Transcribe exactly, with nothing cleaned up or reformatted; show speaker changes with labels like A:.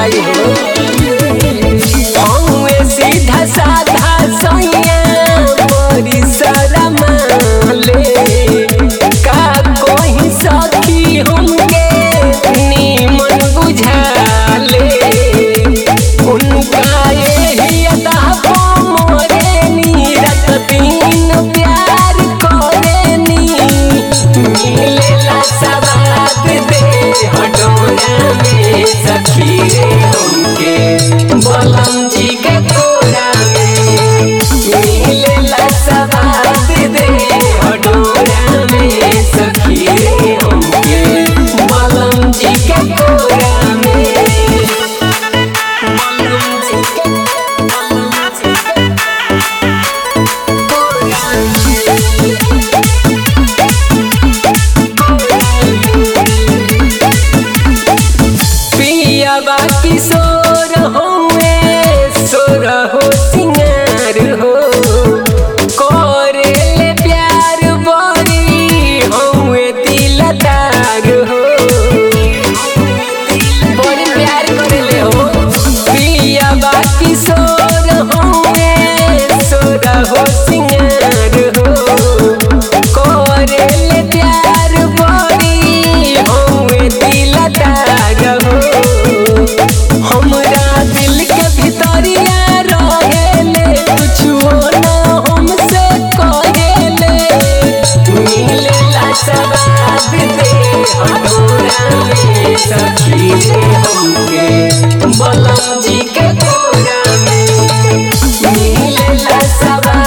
A: बुझाई हो हौवे सीधा साधा सैया बड़ी शरमा ले का कोई सखी हमके नीमन बुझाले उनका यही अदा मोरे नी रात दिन प्यार करेनी मिलेला सवाद दे हडोरा में सखी रे हमके बलम जी के कोरा में मिलेला सवाद दे हडोरा में सखी रे हमके बलम जी के कोरा में बलम जी के बलम जी पियावा किशोर होवे सोर हो सिंगार हो करेले प्यार बड़ी होवे दिलदार हो बड़ी प्यार करेले हो पियावा किशोर होवे सोर हो सिंगार हो करेले प्यार बड़ी होवे दिलदार हो हमरा दिल के भितरिया रहेले कुछो ना हमसे कहेले मिलेला सवाद दे हडोरा में सखी रे हमके बलम जी के कोरा में मिलेला सवाद